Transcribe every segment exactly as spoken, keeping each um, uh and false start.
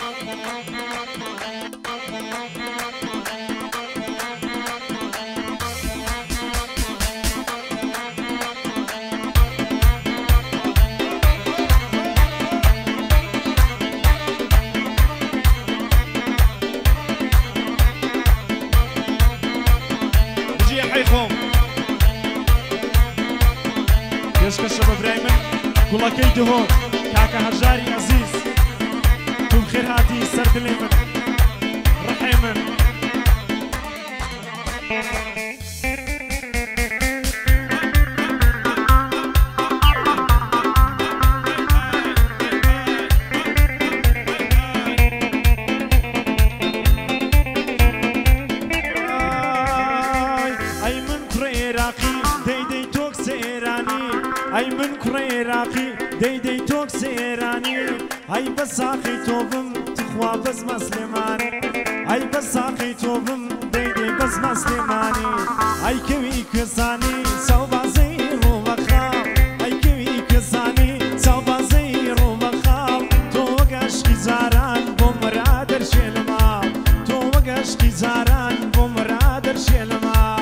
گوڵەکەی دهۆ کاکە هەژاری عەزیز تو بخێر هاتی سەر دڵێ من ڕحێ من ئەی من کوڕە عێراقی دەیدەی تۆک سێرانی ئەی من کوڕە عێراقی دەیدەی تۆک سێرانی ئەی بە ساقی تۆ بم تخوا بەزمە سلێمانی ئەی بە ساقی تۆ بم دەیدەی بەزمە سلێمانی ئەی کەوی کوێستانی سەوبازەی ڕووبەخاڵ ئەی کەوی کوێستانی سەوبازەی ڕووبەخاڵ تۆ وەک عەشقی جاران بۆ مرا دەرچێ لە ماڵ تۆ وەک عەشقی جاران بۆ مرا دەرچێ لە ماڵ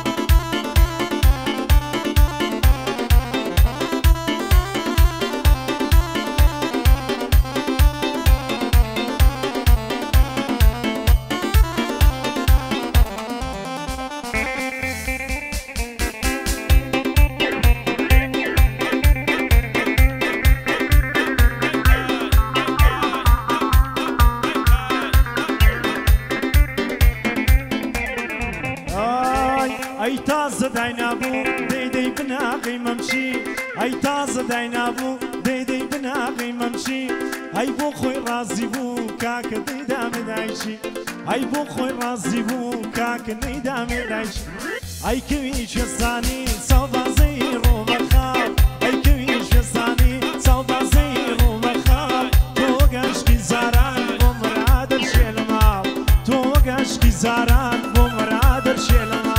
ئەی تازە داینابوو دەیدەی بناقی مەمشی ئەی تازە داینابوو دەیدەی بناقی مەمشی ئەی بۆ خۆی ڕازی بوو کاکە دەیدامێ دایشی ئەی بۆ خۆی ڕازی بوو کاکە دەیدامێ دایشی ئەی کەوی کوێستانی سەوبازەی ڕووبەخاڵ ئەی کەوی کوێستانی سەوبازەی ڕووبەخاڵ تۆ وەک عەشقی جاران بۆ مرا دەرچێ لە ماڵ تۆ وەک عەشقی جاران بۆ مرا دەرچێ لە ماڵ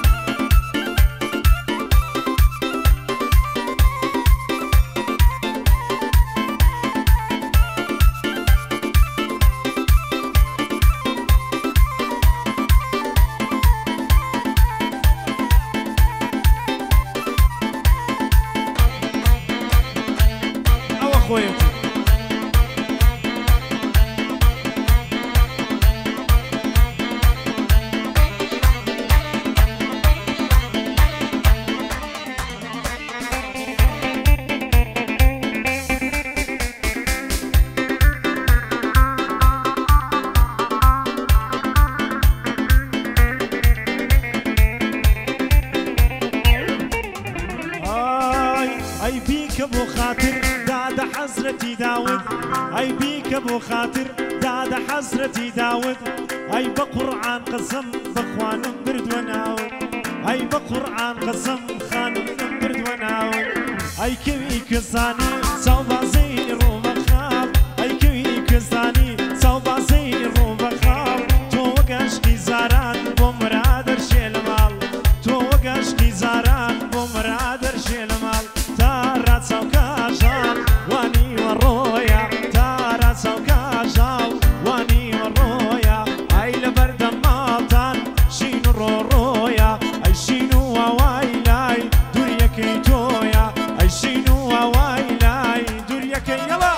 ئەی بیکە بۆ خاتر دادە حەزرەتی داود ئەی بیکە بۆ خاتر دادە حەزرەتی داود ئەی بە قورعان قەسەم بەخوانم بردووە ناود ئەی بە قورعان قەسەم خانم بردووە ناود ئەی کەوی کوێستانی سەوبازەی ڕووبەخاڵ ئەی کەوی کوێستانی سەوبازەی ڕووبەخاڵ تۆ وەک عەشقی جاران بۆ مرا دەرچێ لە ماڵ تۆ وەک عەشقی جاران بۆ مرا دەرچێ لە ماڵ تارا چاوکاژاڵ وانیوە ڕۆیە تارا چاوکاژاڵ وانیوە ڕۆیە ئەی لە بەردەم ماڵتان شین و ڕۆڕۆیە ئەی شین و وەوای لای دووریەکەی تۆیە ئەی شین و وەوای لای دووریەکەی یەڵا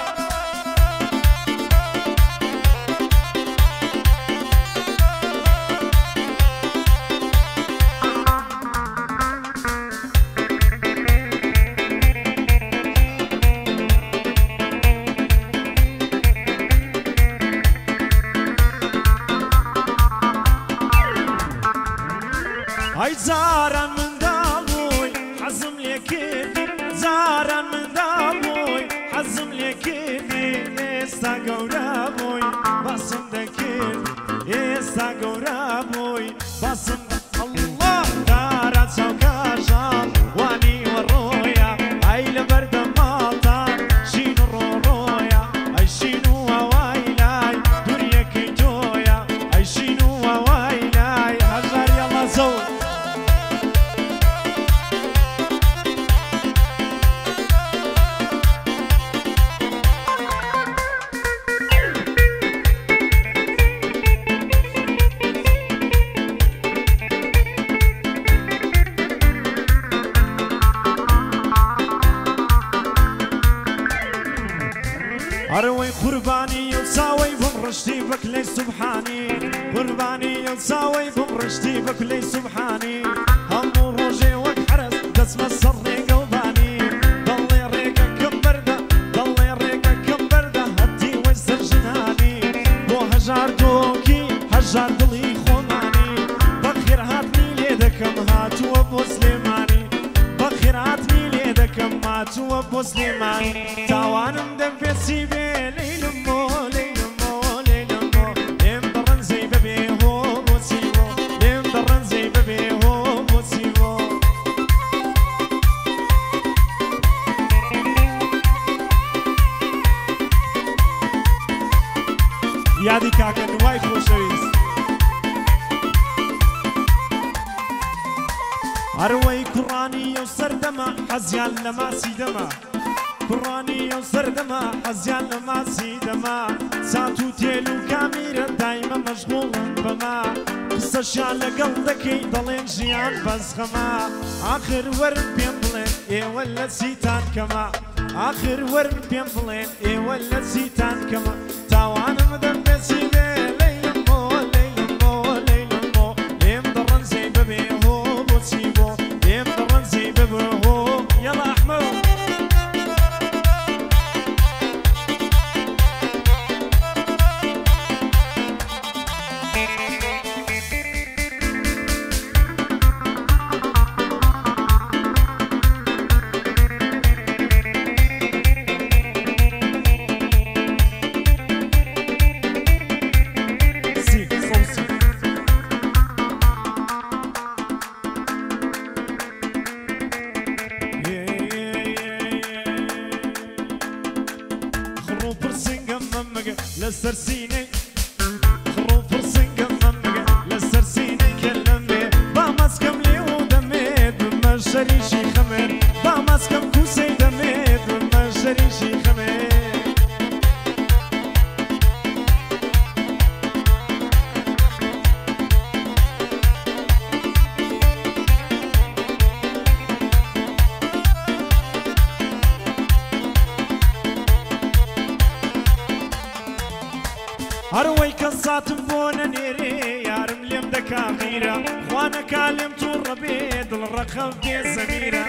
ئەی جاران منداڵ بووی حەزم لێ کردی جاران منداڵ بووی حەزم لێ کردی ئێستا گەورە بووی باسم دەکرد ئێستا گەورە بووی باسم ئەڵڵا تارا چاوکاژاڵ وانیوە ڕۆیە ئەی لە بەردەم ماڵتان شین و ڕۆڕۆیە ئەی شین و وەوای لای دووریەکەی تۆیە ئەی شین و وەوای لای هەژار یەڵا زەوت أروي قرباني وساوي بمرشتي بكلي سبحاني قرباني وساوي بمرشتي بكلي سبحاني هم روجي وكحرس دسم الصري قلباني ضلي ريقة كبردة ضلي ريقة كبردة هدي ويسر جناني بو هجار دوكي هجار دلي خوناني بخير هاتني ليدكم هاتو أبو سليماني بخير هاتني ليدكم هاتو أبو سليماني تاوانم دم في السيبي ليلمو ليلمو ليلمو ليم درن زي ببي هو موسيبو ليم درن زي ببي هو موسيبو يادي كاكن وايف وشويس أروي كراني يوسر دما حزيان لما سيدما كراني يوسر دما حزيان لما سيدما ساتو تيلو كاميرا دايما مشغول بما قصة شان لقلدكي ضلين جيان بس خما آخر ورد بين بلين اي ولا سيتان كما آخر ورد بين بلين اي ولا سيتان كما تاوانا مدن بسيبي ليلمو ليلمو ليلمو ليم درن زي ببي هو بوسيبو ليم درن زي ببي هو يلا أحمد لسرسيني خروف فرسنق ممق لسرسيني كلمي بامسكم لي ودميت من شريشي خمر بامسكم كوسي دميت من شريشي خمر أروي كصات بونا نيري يارم ليم دكا غيرة وانا كالم تور بيد الرخف دي زميرة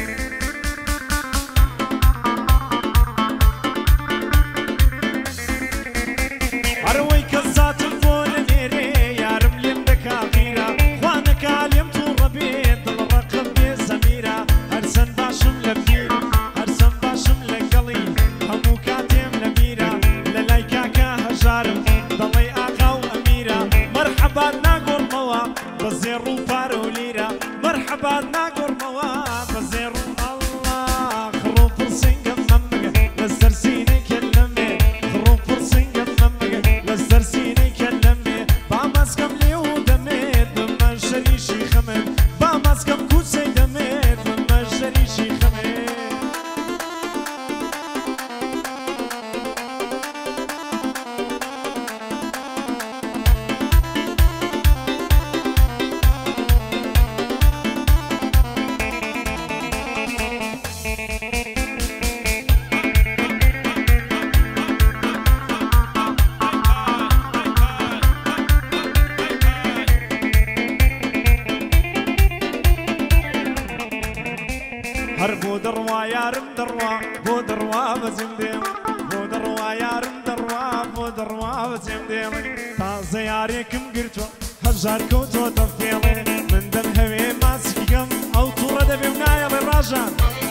أروي كصات بونا نيري يارم ليم دكا غيرة وانا كالم تور بيد الرخف دي زميرة هرسن باشم لبير هرسن باشم لقليل همو كاتم لميرة للايكا كهجارم ضلي آقا وأميرة مرحبا ناقر موا بزيرو فارو ليرة مرحبا ناقر موا بزيرو الله خروف فرسنق ممق لسرسيني كلمي خروف فرسنق ممق لسرسيني كلمي بامسكم لي ودميت بما شريشي خمم بامسكم كوسي دميت بما شريشي خمم هر بو دروا يارم دروا بو دروا بزمدم بو دروا يارم دروا بو دروا بزمدم تازه ياريكم قرتو هجار كوتو تفيلي من دم هوي ماسكيكم او طورة دبي ونايا بالراجان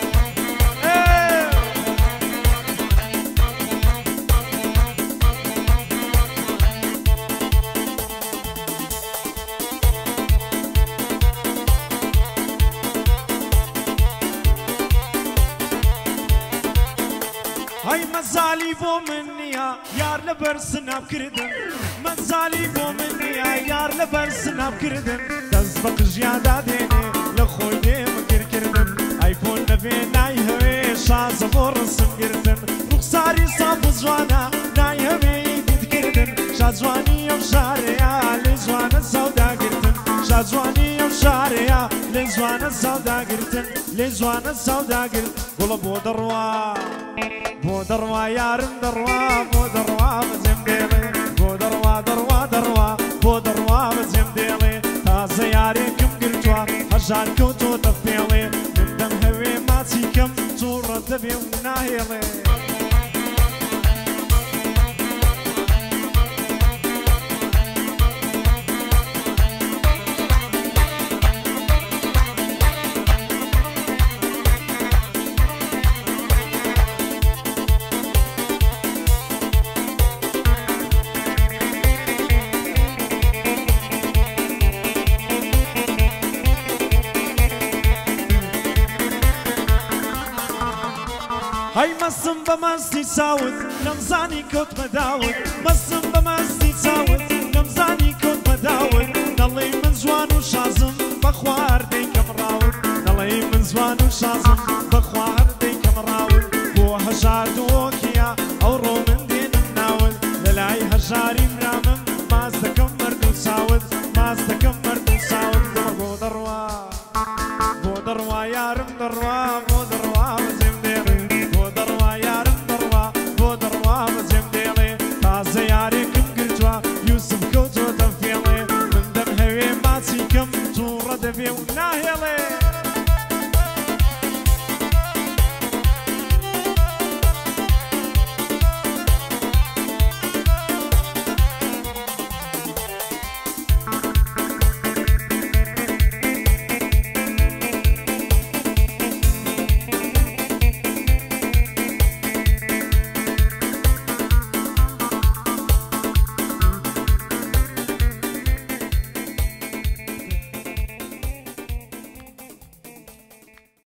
هاي مزالي بو منيا يار لبر سناب كردن مزالي بو منيا يار لبر سناب كردن دزبق جيادا ديني لخوي ديم كر كردن ايفون نبي ناي هوي شاز بورسم كردن رخصاري صاب زوانا ناي هوي ديد كردن شازواني يوم شاريا لزوانا سودا كردن شازواني يوم شاريا لزوانا سودا كردن لێ جوانە چاوداگر گوڵە بۆ دەڕوا بۆ دەڕوا یارم دەڕوا بۆ دەڕوا بەجێم دێڵێ بۆ دەڕوا دەڕوا دەڕوا بۆ دەڕوا بەجێم دێڵێ تازە یارێکم گرتووە هەژار کەوتۆتە فێڵێ من دەم هەوێ ماچی کەم تووڕە دەبێ و ناهێڵێ هەی مەسم بە مەستی چاوت نەمزانی کەوت بەداوت مەسم بە